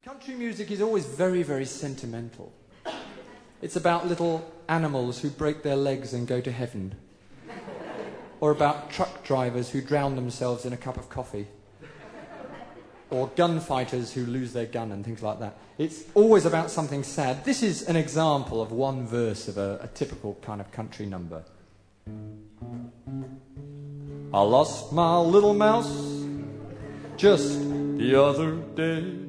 Country music is always very, very sentimental. It's about little animals who break their legs and go to heaven. Or about truck drivers who drown themselves in a cup of coffee. Or gunfighters who lose their gun and things like that. It's always about something sad. This is an example of one verse of a typical kind of country number. I lost my little mouse just the other day.